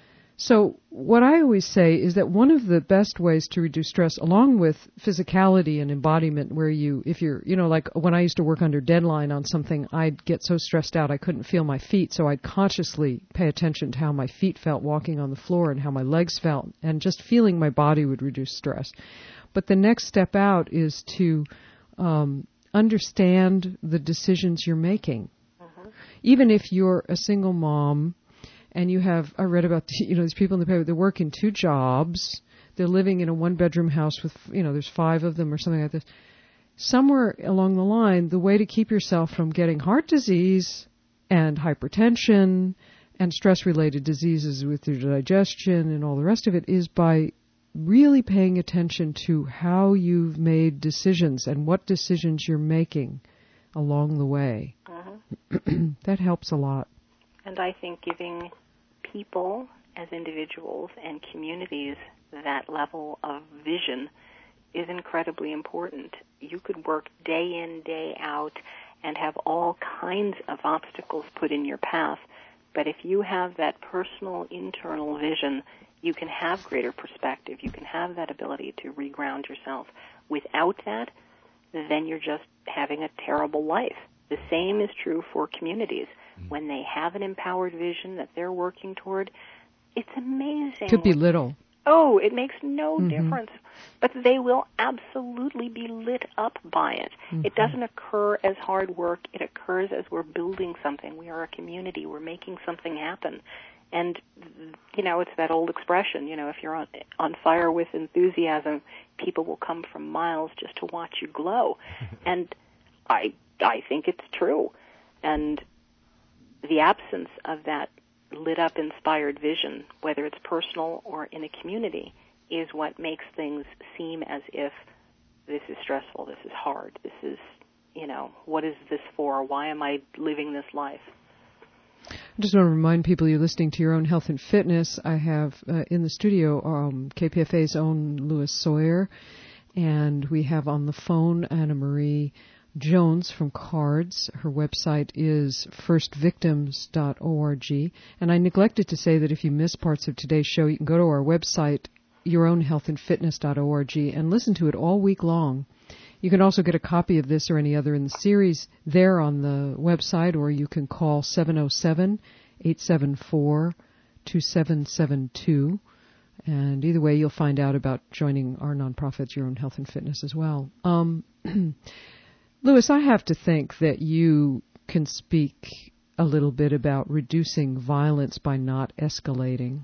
So what I always say is that one of the best ways to reduce stress, along with physicality and embodiment, where you, if you're, you know, like when I used to work under deadline on something, I'd get so stressed out I couldn't feel my feet, so I'd consciously pay attention to how my feet felt walking on the floor and how my legs felt, and just feeling my body would reduce stress. But the next step out is to um, understand the decisions you're making. Uh-huh. Even if you're a single mom, and you have, I read about, you know, these people in the paper, they work in two jobs. They're living in a one-bedroom house with, you know, there's five of them or something like this. Somewhere along the line, the way to keep yourself from getting heart disease and hypertension and stress-related diseases with your digestion and all the rest of it is by really paying attention to how you've made decisions and what decisions you're making along the way. Uh-huh. That helps a lot. And I think giving people as individuals and communities that level of vision is incredibly important. You could work day in, day out, and have all kinds of obstacles put in your path, but if you have that personal internal vision, you can have greater perspective. You can have that ability to reground yourself. Without that, then you're just having a terrible life. The same is true for communities. When they have an empowered vision that they're working toward, it's amazing. Could be little. Oh, it makes no mm-hmm. difference. But they will absolutely be lit up by it. Mm-hmm. It doesn't occur as hard work. It occurs as we're building something. We are a community. We're making something happen. And, you know, it's that old expression, you know, if you're on, on fire with enthusiasm, people will come from miles just to watch you glow. And I, I think it's true. And the absence of that lit-up, inspired vision, whether it's personal or in a community, is what makes things seem as if this is stressful, this is hard, this is, you know, what is this for? Why am I living this life? I just want to remind people you're listening to Your Own Health and Fitness. I have uh, in the studio um, K P F A's own Louis Sawyer, and we have on the phone Anna Marie Jones from CARDS. Her website is first victims dot org. And I neglected to say that if you miss parts of today's show, you can go to our website, your own health and fitness dot org, and listen to it all week long. You can also get a copy of this or any other in the series there on the website, or you can call seven oh seven, eight seven four, two seven seven two. And either way, you'll find out about joining our nonprofit, Your Own Health and Fitness, as well. Um, Louis, I have to think that you can speak a little bit about reducing violence by not escalating.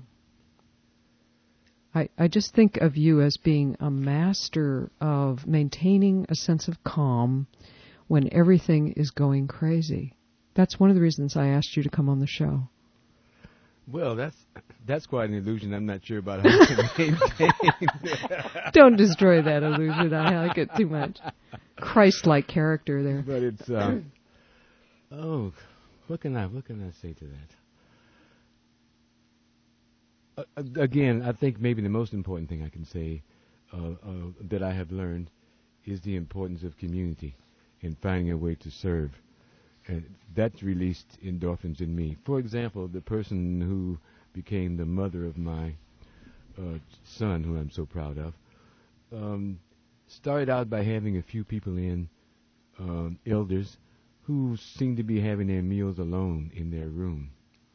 I, I just think of you as being a master of maintaining a sense of calm when everything is going crazy. That's one of the reasons I asked you to come on the show. Well, that's that's quite an illusion. I'm not sure about how to maintain. Don't destroy that illusion. I like it too much. Christ-like character there. But it's uh, oh, what can I what can I say to that? Uh, again, I think maybe the most important thing I can say uh, uh, that I have learned is the importance of community and finding a way to serve. And that's released endorphins in me. For example, the person who became the mother of my uh, son, who I'm so proud of, um, started out by having a few people in, um, elders, who seemed to be having their meals alone in their room.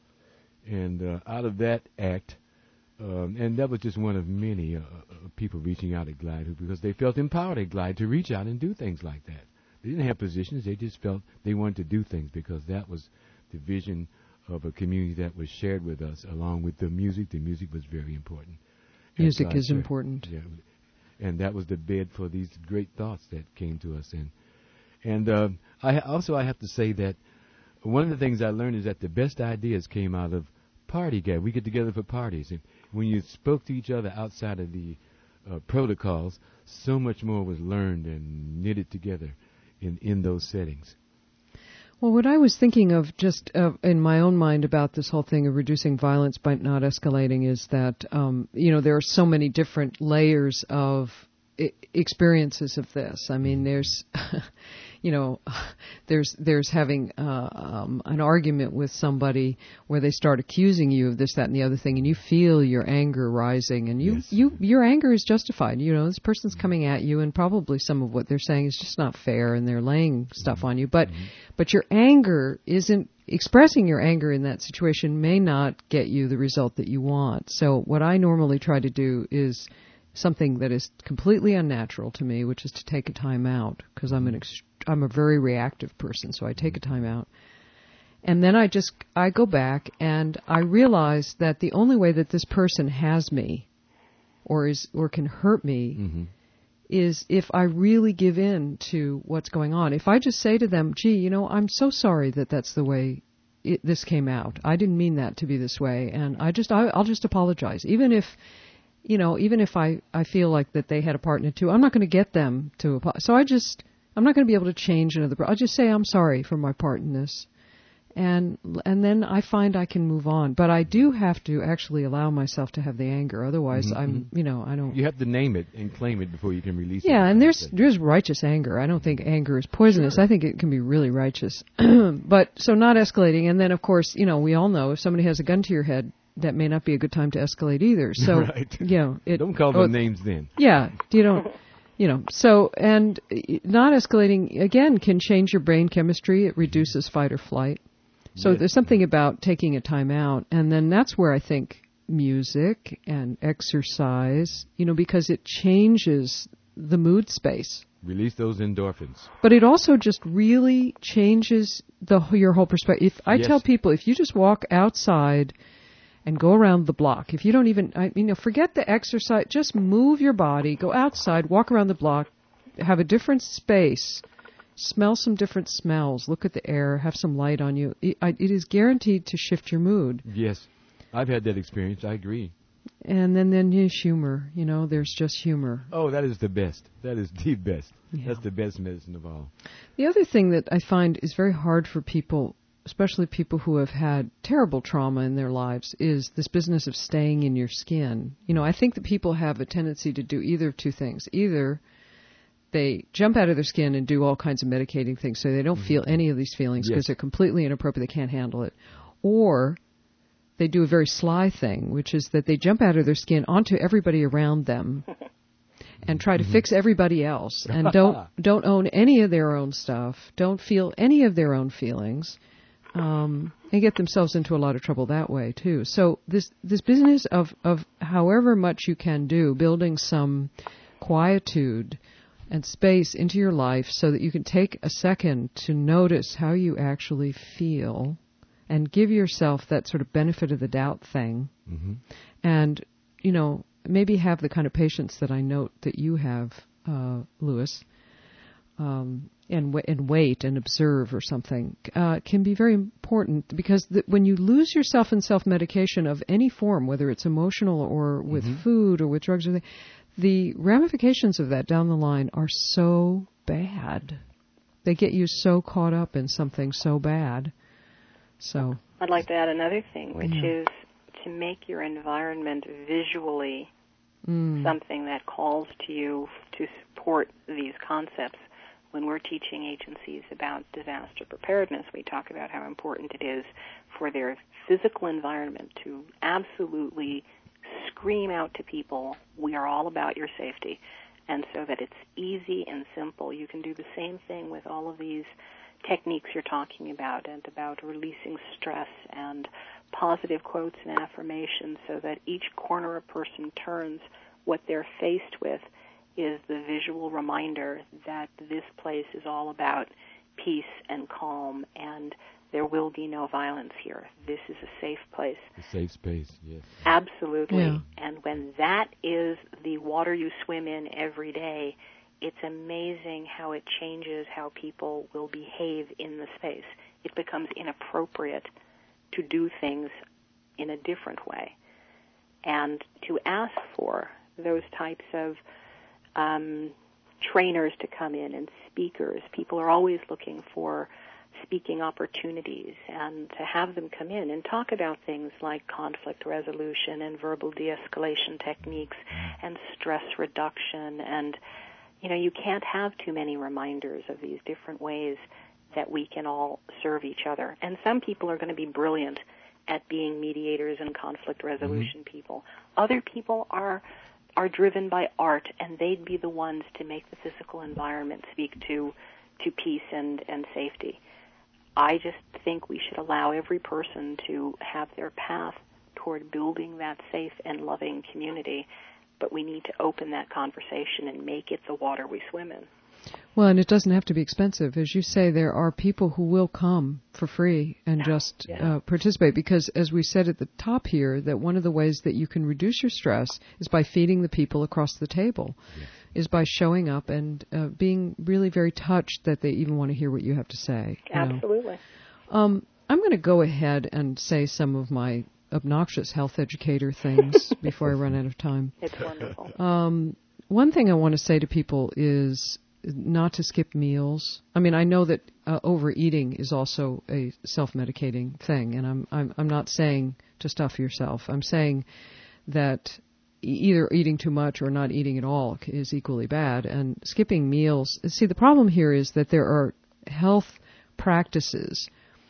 And uh, out of that act, um, and that was just one of many uh, uh, people reaching out at Glide, because they felt empowered at Glide to reach out and do things like that. They didn't have positions. They just felt they wanted to do things because that was the vision of a community that was shared with us, along with the music. The music was very important. Music is important. Yeah, and that was the bed for these great thoughts that came to us. And and uh, I also I have to say that one of the things I learned is that the best ideas came out of party gather. We get together for parties, and when you spoke to each other outside of the uh, protocols, so much more was learned and knitted together in, in those settings. Well, what I was thinking of just uh, in my own mind about this whole thing of reducing violence by not escalating is that, um, you know, there are so many different layers of I- experiences of this. I mean, there's, you know, there's there's having uh, um, an argument with somebody where they start accusing you of this, that, and the other thing, and you feel your anger rising, and you, Yes. you your anger is justified. You know, this person's coming at you, and probably some of what they're saying is just not fair, and they're laying stuff on you. But, mm-hmm. but your anger isn't expressing your anger in that situation may not get you the result that you want. So what I normally try to do is something that is completely unnatural to me, which is to take a time out, because I'm an ext- I'm a very reactive person, so I take a time out. And then I just, I go back and I realize that the only way that this person has me or is, or can hurt me mm-hmm. is if I really give in to what's going on. If I just say to them, gee, you know, I'm so sorry that that's the way it, this came out. I didn't mean that to be this way. And I just, I, I'll just apologize. Even if, you know, even if I, I feel like that they had a part in it too, I'm not going to get them to apologize. So I just, I'm not going to be able to change another. I'll just say I'm sorry for my part in this, and and then I find I can move on. But I do have to actually allow myself to have the anger. Otherwise, mm-hmm. I'm, you know, I don't. You have to name it and claim it before you can release yeah, it. Yeah, and there's thing. there's righteous anger. I don't think anger is poisonous. Sure. I think it can be really righteous. But so not escalating, and then of course, you know, we all know if somebody has a gun to your head, that may not be a good time to escalate either. So, right. you know, it, don't call them oh, names then. Yeah, you don't. You know, so, and not escalating, again, can change your brain chemistry. It reduces fight or flight. So yes. There's something about taking a time out. And then that's where I think music and exercise, you know, because it changes the mood space. Release those endorphins. But it also just really changes the your whole perspective. If I yes. tell people, if you just walk outside and go around the block. If you don't even, I, you know, forget the exercise. Just move your body. Go outside. Walk around the block. Have a different space. Smell some different smells. Look at the air. Have some light on you. It, I, it is guaranteed to shift your mood. Yes, I've had that experience. I agree. and then then there's humor. You know, there's just humor. Oh, that is the best. That is the best. Yeah. That's the best medicine of all. The other thing that I find is very hard for people, especially people who have had terrible trauma in their lives, is this business of staying in your skin. You know, I think that people have a tendency to do either of two things. Either they jump out of their skin and do all kinds of medicating things so they don't mm-hmm. feel any of these feelings because yes. they're completely inappropriate, they can't handle it. Or they do a very sly thing, which is that they jump out of their skin onto everybody around them and try to mm-hmm. fix everybody else and don't don't own any of their own stuff, don't feel any of their own feelings, um, and get themselves into a lot of trouble that way too. So this this business of, of however much you can do, building some quietude and space into your life so that you can take a second to notice how you actually feel and give yourself that sort of benefit of the doubt thing. Mm-hmm. And, you know, maybe have the kind of patience that I note that you have, uh, Louis, um, and, w- and wait and observe or something, uh, can be very important because th- when you lose yourself in self-medication of any form, whether it's emotional or with mm-hmm. food or with drugs or anything, the ramifications of that down the line are so bad. They get you so caught up in something so bad. So I'd like to add another thing, which yeah. is to make your environment visually mm. something that calls to you to support these concepts. When we're teaching agencies about disaster preparedness, we talk about how important it is for their physical environment to absolutely scream out to people, we are all about your safety. And so that it's easy and simple. You can do the same thing with all of these techniques you're talking about and about releasing stress and positive quotes and affirmations so that each corner a person turns, what they're faced with is the visual reminder that this place is all about peace and calm and there will be no violence here. This is a safe place. A safe space, yes. Absolutely. Yeah. And when that is the water you swim in every day, it's amazing how it changes how people will behave in the space. It becomes inappropriate to do things in a different way. And to ask for those types of um, trainers to come in and speakers, people are always looking for speaking opportunities, and to have them come in and talk about things like conflict resolution and verbal de-escalation techniques and stress reduction. And, you know, you can't have too many reminders of these different ways that we can all serve each other. And some people are going to be brilliant at being mediators and conflict resolution mm-hmm. people. Other people are are driven by art, and they'd be the ones to make the physical environment speak to to peace and, and safety. I just think we should allow every person to have their path toward building that safe and loving community, but we need to open that conversation and make it the water we swim in. Well, and it doesn't have to be expensive. As you say, there are people who will come for free and just yeah. uh, participate because, as we said at the top here, that one of the ways that you can reduce your stress is by feeding the people across the table, yes. is by showing up and uh, being really very touched that they even want to hear what you have to say. Absolutely. Um, I'm going to go ahead and say some of my obnoxious health educator things before I run out of time. It's wonderful. Um, one thing I want to say to people is not to skip meals. I mean, I know that uh, overeating is also a self-medicating thing, and I'm I'm I'm not saying to stuff yourself. I'm saying that either eating too much or not eating at all is equally bad. And skipping meals. See, the problem here is that there are health practices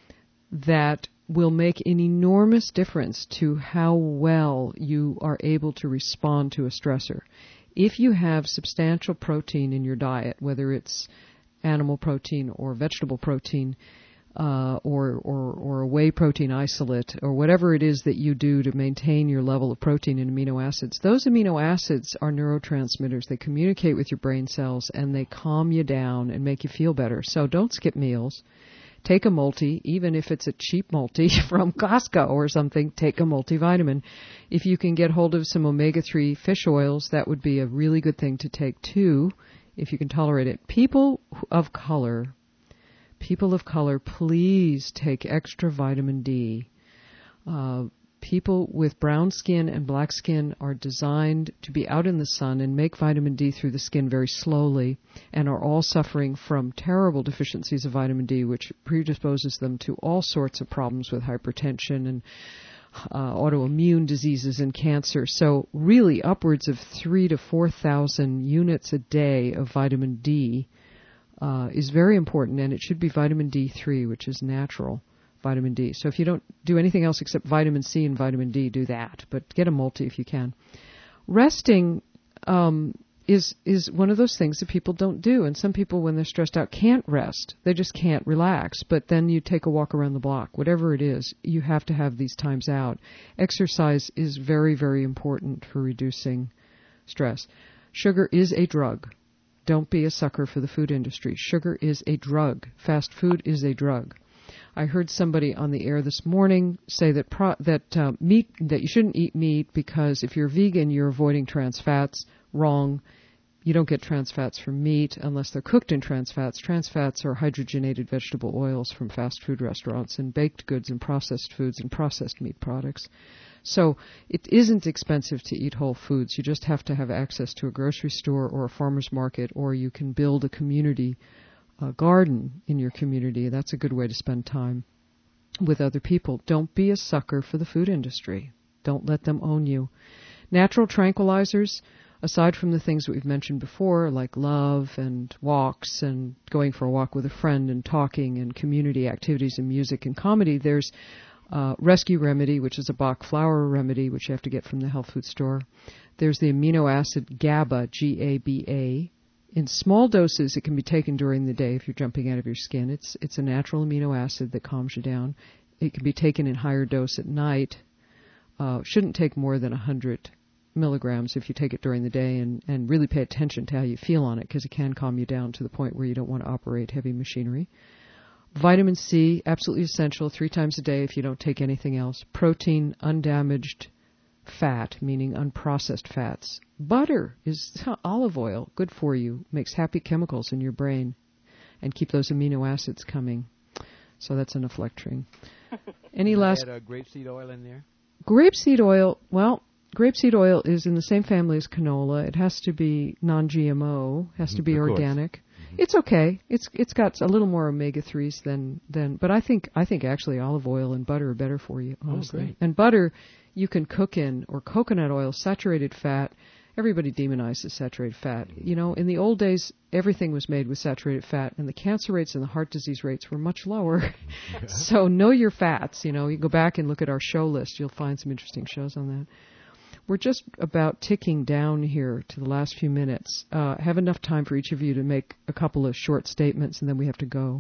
that will make an enormous difference to how well you are able to respond to a stressor. If you have substantial protein in your diet, whether it's animal protein or vegetable protein, uh, or, or, or a whey protein isolate, or whatever it is that you do to maintain your level of protein and amino acids, those amino acids are neurotransmitters. They communicate with your brain cells, and they calm you down and make you feel better. So don't skip meals. Take a multi, even if it's a cheap multi from Costco or something, take a multivitamin. If you can get hold of some omega three fish oils, that would be a really good thing to take too, if you can tolerate it. People of color, people of color, please take extra vitamin D. Uh, People with brown skin and black skin are designed to be out in the sun and make vitamin D through the skin very slowly, and are all suffering from terrible deficiencies of vitamin D, which predisposes them to all sorts of problems with hypertension and uh, autoimmune diseases and cancer. So really upwards of three to four thousand units a day of vitamin D uh, is very important, and it should be vitamin D three, which is natural vitamin D. So if you don't do anything else except vitamin C and vitamin D, do that. But get a multi if you can. Resting um, is is one of those things that people don't do. And some people, when they're stressed out, can't rest. They just can't relax. But then you take a walk around the block. Whatever it is, you have to have these times out. Exercise is very, very important for reducing stress. Sugar is a drug. Don't be a sucker for the food industry. Sugar is a drug. Fast food is a drug. I heard somebody on the air this morning say that pro- that uh, meat that you shouldn't eat meat because if you're vegan, you're avoiding trans fats. Wrong. You don't get trans fats from meat unless they're cooked in trans fats. Trans fats are hydrogenated vegetable oils from fast food restaurants and baked goods and processed foods and processed meat products. So it isn't expensive to eat whole foods. You just have to have access to a grocery store or a farmer's market, or you can build a community a garden in your community. That's a good way to spend time with other people. Don't be a sucker for the food industry. Don't let them own you. Natural tranquilizers, aside from the things that we've mentioned before, like love and walks and going for a walk with a friend and talking and community activities and music and comedy, there's uh, Rescue Remedy, which is a Bach flower remedy, which you have to get from the health food store. There's the amino acid GABA, G A B A. In small doses, it can be taken during the day if you're jumping out of your skin. It's it's a natural amino acid that calms you down. It can be taken in higher dose at night. Uh, shouldn't take more than one hundred milligrams if you take it during the day, and, and really pay attention to how you feel on it, because it can calm you down to the point where you don't want to operate heavy machinery. Vitamin C, absolutely essential, three times a day if you don't take anything else. Protein, undamaged fat, meaning unprocessed fats. Butter is olive oil, good for you, makes happy chemicals in your brain, and keep those amino acids coming. So that's enough lecturing. Any Can last? I add, uh, grapeseed oil in there? Grapeseed oil, well, grapeseed oil is in the same family as canola. It has to be non-G M O, has to be Of course. organic. Mm-hmm. It's okay. It's it's got a little more omega threes than than, but I think I think actually olive oil and butter are better for you, honestly. Oh, great. And butter you can cook in, or coconut oil, saturated fat. Everybody demonizes saturated fat. You know, in the old days, everything was made with saturated fat, and the cancer rates and the heart disease rates were much lower. So know your fats. You know, you go back and look at our show list. You'll find some interesting shows on that. We're just about ticking down here to the last few minutes. Uh, have enough time for each of you to make a couple of short statements, and then we have to go.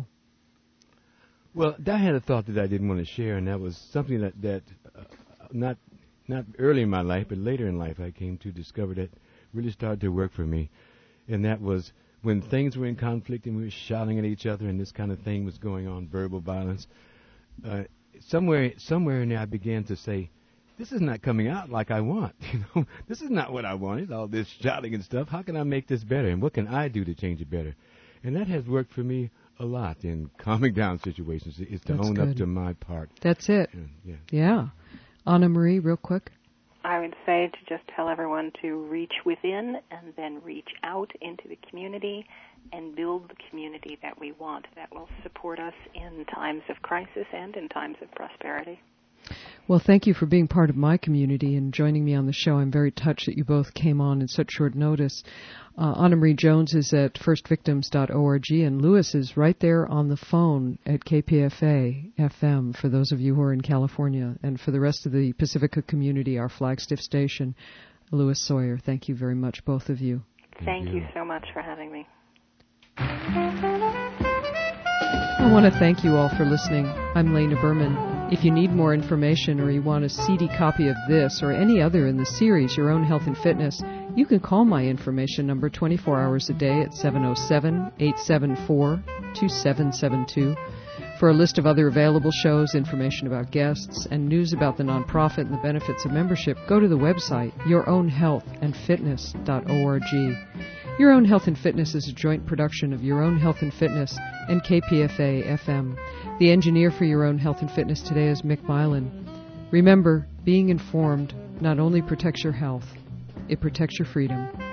Well, I had a thought that I didn't want to share, and that was something that, that uh, not not early in my life, but later in life I came to discover that really started to work for me. And that was when things were in conflict and we were shouting at each other and this kind of thing was going on, verbal violence, uh, somewhere somewhere in there I began to say, this is not coming out like I want. You know, this is not what I wanted, all this shouting and stuff. How can I make this better? And what can I do to change it better? And that has worked for me a lot in calming down situations, is to That's own good. up to my part. That's it. And, yeah. Yeah. Anna Marie, real quick. I would say to just tell everyone to reach within and then reach out into the community and build the community that we want, that will support us in times of crisis and in times of prosperity. Well, thank you for being part of my community and joining me on the show. I'm very touched that you both came on in such short notice. Uh, Anna Marie Jones is at first victims dot org, and Lewis is right there on the phone at K P F A F M for those of you who are in California. And for the rest of the Pacifica community, our flagship station, Lewis Sawyer. Thank you very much, both of you. Thank Thank you you so much for having me. I want to thank you all for listening. I'm Lena Berman. If you need more information or you want a C D copy of this or any other in the series, Your Own Health and Fitness, you can call my information number twenty-four hours a day at seven oh seven, eight seven four, two seven seven two. For a list of other available shows, information about guests, and news about the nonprofit and the benefits of membership, go to the website, your own health and fitness dot org. Your Own Health and Fitness is a joint production of Your Own Health and Fitness and K P F A F M. The engineer for Your Own Health and Fitness today is Mick Milan. Remember, being informed not only protects your health, it protects your freedom.